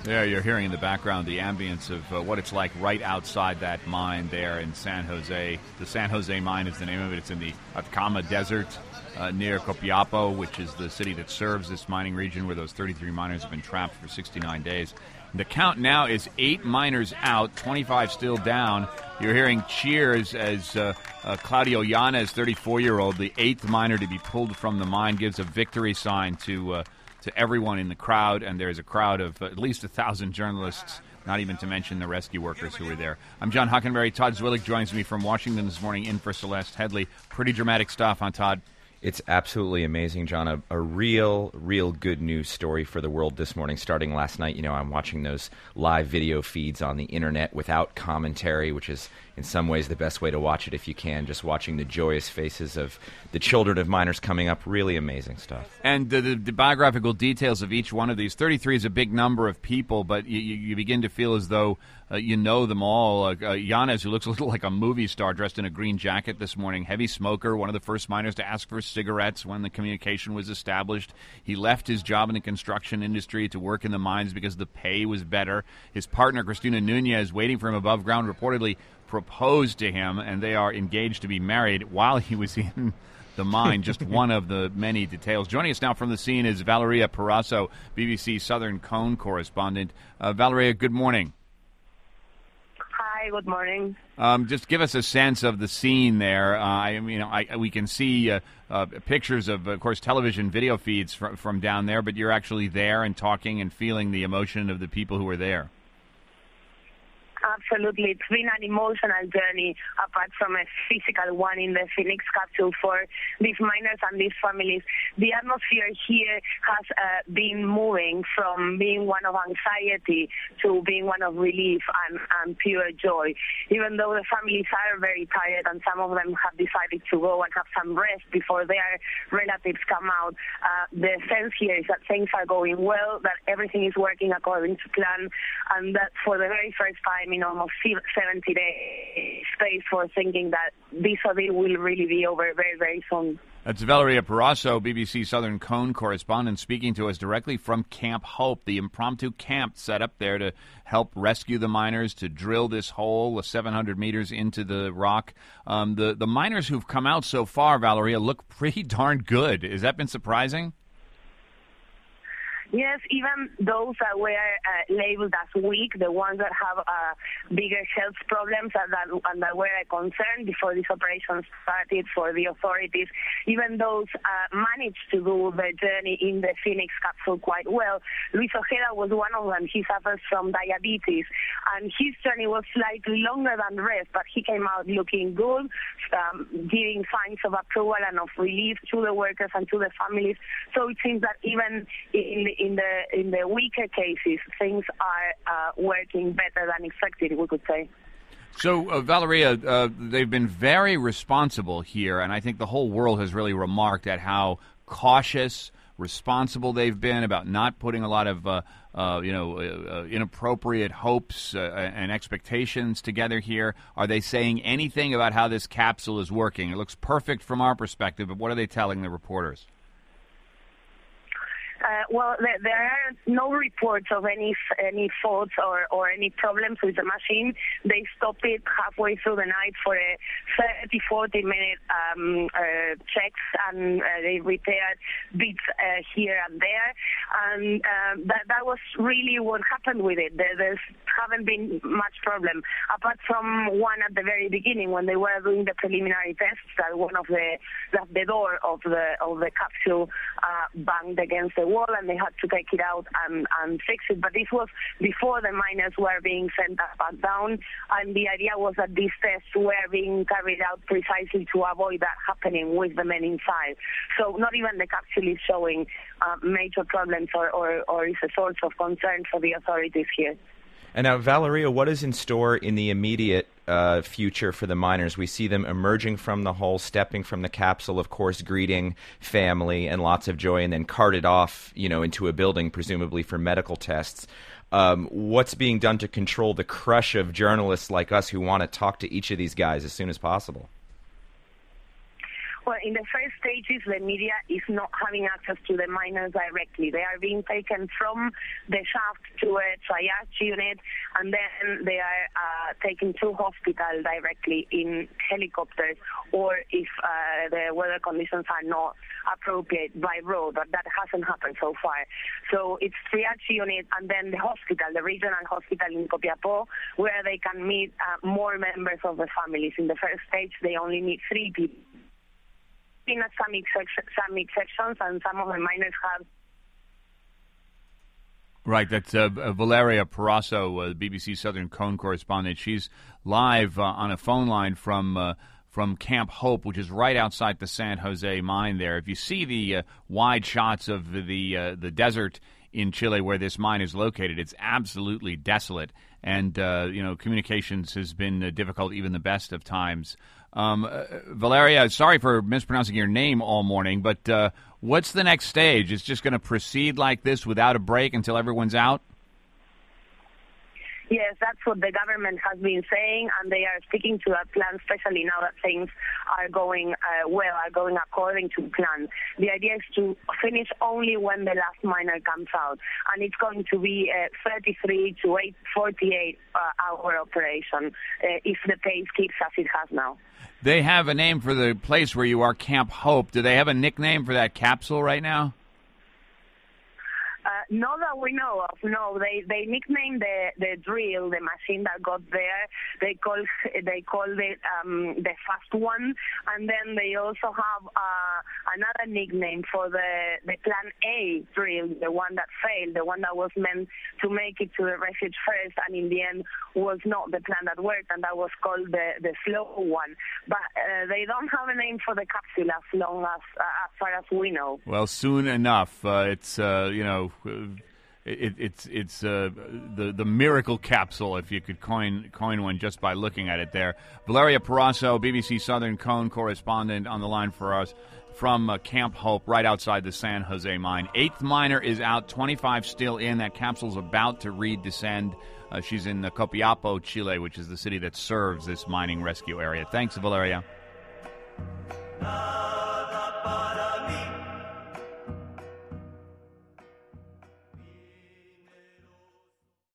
Yeah, you're hearing in the background the ambience of what it's like right outside that mine there in San Jose. The San Jose mine is the name of it. It's in the Atacama Desert near Copiapo, which is the city that serves this mining region where those 33 miners have been trapped for 69 days. The count now is 8 miners out, 25 still down. You're hearing cheers as Claudio Yanez, 34-year-old, the 8th miner to be pulled from the mine, gives a victory sign to everyone in the crowd, and there's a crowd of at least 1,000 journalists, not even to mention the rescue workers who were there. I'm John Huckenberry. Todd Zwillig joins me from Washington this morning in for Celeste Headley. Pretty dramatic stuff, huh, Todd? It's absolutely amazing, John. A real good news story for the world this morning. Starting last night, I'm watching those live video feeds on the internet without commentary, which is in some ways the best way to watch it if you can. Just watching the joyous faces of the children of miners coming up. Really amazing stuff. And the biographical details of each one of these. 33 is a big number of people, but you begin to feel as though you know them all. Yanez, who looks a little like a movie star, dressed in a green jacket this morning, heavy smoker, one of the first miners to ask for cigarettes when the communication was established. He left his job in the construction industry to work in the mines because the pay was better. His partner, Cristina Nunez, waiting for him above ground, reportedly proposed to him, and they are engaged to be married while he was in the mine. Just one of the many details. Joining us now from the scene is Valeria Parasso, BBC Southern Cone correspondent. Valeria, good morning. Hi, good morning. Just give us a sense of the scene there. We can see pictures of course, television video feeds from down there, but you're actually there and talking and feeling the emotion of the people who are there. Absolutely. It's been an emotional journey apart from a physical one in the Phoenix capsule for these miners and these families. The atmosphere here has been moving from being one of anxiety to being one of relief and pure joy. Even though the families are very tired and some of them have decided to go and have some rest before their relatives come out, the sense here is that things are going well, that everything is working according to plan, and that for the very first time in almost 70 days, space for thinking that this ordeal will really be over very, very soon. That's Valeria Parasso, BBC Southern Cone correspondent, speaking to us directly from Camp Hope, the impromptu camp set up there to help rescue the miners, to drill this hole 700 meters into the rock. The miners who've come out so far, Valeria, look pretty darn good. Has that been surprising? Yes, even those that were labeled as weak, the ones that have bigger health problems and that were a concern before this operation started for the authorities, even those managed to do the journey in the Phoenix capsule quite well. Luis Ojeda was one of them. He suffers from diabetes, and his journey was slightly longer than the rest, but he came out looking good, giving signs of approval and of relief to the workers and to the families. So it seems that even in the weaker cases, things are working better than expected, we could say. So, Valeria, they've been very responsible here, and I think the whole world has really remarked at how cautious, responsible they've been about not putting a lot of inappropriate hopes and expectations together here. Are they saying anything about how this capsule is working? It looks perfect from our perspective, but what are they telling the reporters? Well, there are no reports of any faults or any problems with the machine. They stopped it halfway through the night for a 30-40 minute checks, and they repaired bits here and there. And that was really what happened with it. There haven't been much problem, apart from one at the very beginning when they were doing the preliminary tests, that one of the door of the capsule banged against the wall, and they had to take it out and fix it. But this was before the miners were being sent back down, and the idea was that these tests were being carried out precisely to avoid that happening with the men inside. So not even the capsule is showing major problems or is a source of concern for the authorities here. And now, Valeria, what is in store in the immediate future for the miners? We see them emerging from the hole, stepping from the capsule, of course, greeting family and lots of joy, and then carted off, into a building, presumably for medical tests. What's being done to control the crush of journalists like us who want to talk to each of these guys as soon as possible? Well, in the first stages, the media is not having access to the miners directly. They are being taken from the shaft to a triage unit, and then they are taken to hospital directly in helicopters, or if the weather conditions are not appropriate, by road. But that hasn't happened so far. So it's triage unit, and then the hospital, the regional hospital in Copiapó, where they can meet more members of the families. In the first stage, they only need 3 people. In some exceptions, and some of the miners have. Right, that's Valeria Parasso, BBC Southern Cone correspondent. She's live on a phone line from Camp Hope, which is right outside the San Jose mine there. If you see the wide shots of the desert in Chile where this mine is located, it's absolutely desolate. And, communications has been difficult even the best of times. Valeria, sorry for mispronouncing your name all morning, but what's the next stage? It's just going to proceed like this without a break until everyone's out? Yes, that's what the government has been saying, and they are sticking to that plan, especially now that things are going are going according to plan. The idea is to finish only when the last miner comes out, and it's going to be a 33 to 48-hour operation if the pace keeps as it has now. They have a name for the place where you are, Camp Hope. Do they have a nickname for that capsule right now? Not that we know of. No, they nicknamed the drill, the machine that got there. They call it the fast one, and then they also have another nickname for the Plan A drill, the one that failed, the one that was meant to make it to the refuge first, and in the end was not the plan that worked, and that was called the slow one. But they don't have a name for the capsule as far as we know. Well, soon enough. It's the miracle capsule, if you could coin one just by looking at it there. Valeria Parasso, BBC Southern Cone correspondent, on the line for us from Camp Hope, right outside the San Jose mine. 8th miner is out, 25 still in. That capsule's about to redescend. She's in Copiapó, Chile, which is the city that serves this mining rescue area. Thanks, Valeria.